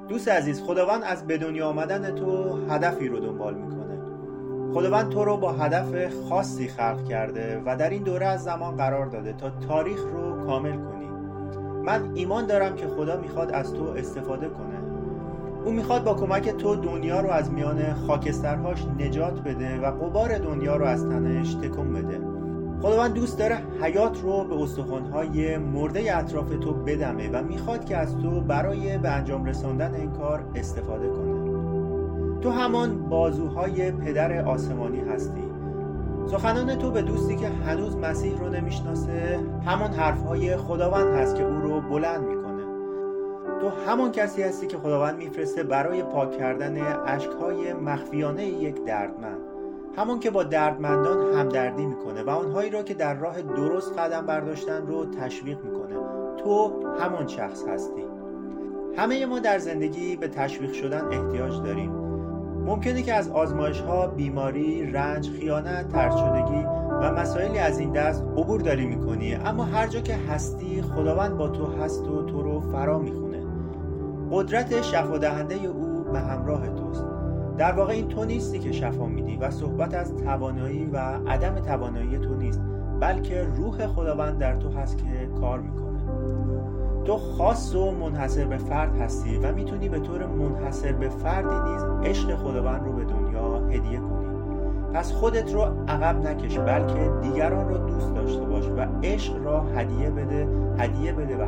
دوست عزیز، خداوند از به دنیا آمدن تو هدفی رو دنبال میکنه. خداوند تو رو با هدف خاصی خلق کرده و در این دوره از زمان قرار داده تا تاریخ رو کامل کنی. من ایمان دارم که خدا میخواد از تو استفاده کنه. او میخواد با کمک تو دنیا رو از میان خاکسترهاش نجات بده و غبار دنیا رو از تنش تکون بده. خداوند دوست داره حیات رو به استخوان‌های مرده اطراف تو بدمه و میخواد که از تو برای به انجام رساندن این کار استفاده کنه. تو همان بازوهای پدر آسمانی هستی. سخنان تو به دوستی که هنوز مسیح رو نمیشناسه همان حرفهای خداوند هست که او رو بلند میکنه. تو همان کسی هستی که خداوند میفرسته برای پاک کردن اشکهای مخفیانه یک دردمند، همون که با دردمندان همدردی میکنه و آنهایی را که در راه درست قدم برداشتن رو تشویق میکنه. تو همان شخص هستی. همه ما در زندگی به تشویق شدن احتیاج داریم. ممکنه که از آزمایش‌ها، بیماری، رنج، خیانت، طرد شدگی و مسائلی از این دست عبور داری میکنی، اما هر جا که هستی خداوند با تو هست و تو رو فرا میخونه. قدرت شفا دهنده او به همراه توست. در واقع این تو نیستی که شفا میدی و صحبت از توانایی و عدم توانایی تو نیست، بلکه روح خداوند در تو هست که کار میکنه. تو خاص و منحصر به فرد هستی و میتونی به طور منحصر به فردی نیز عشق خداوند رو به دنیا هدیه کنی. پس خودت رو عقب نکش، بلکه دیگران رو دوست داشته باش و عشق را هدیه بده و هدیه بده.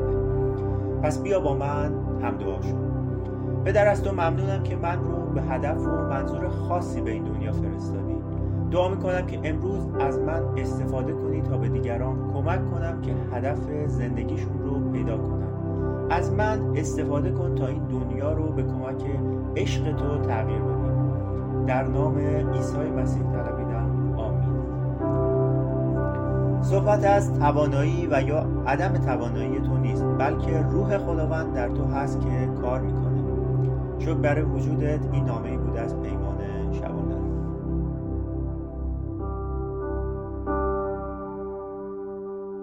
پس بیا با من هم دعا شو. پدر، از تو ممنونم که من رو به هدف و منظور خاصی به این دنیا فرستادی. دعا میکنم که امروز از من استفاده کنی تا به دیگران کمک کنم که هدف زندگیشون رو پیدا کنن. از من استفاده کن تا این دنیا رو به کمک عشق تو تغییر بدی. در نام عیسی مسیح طلبیدم، آمین. صحبت از توانایی و یا عدم توانایی تو نیست، بلکه روح خداوند در تو هست که کار میکنه. شکر برای وجودت این نامه‌ای بوده است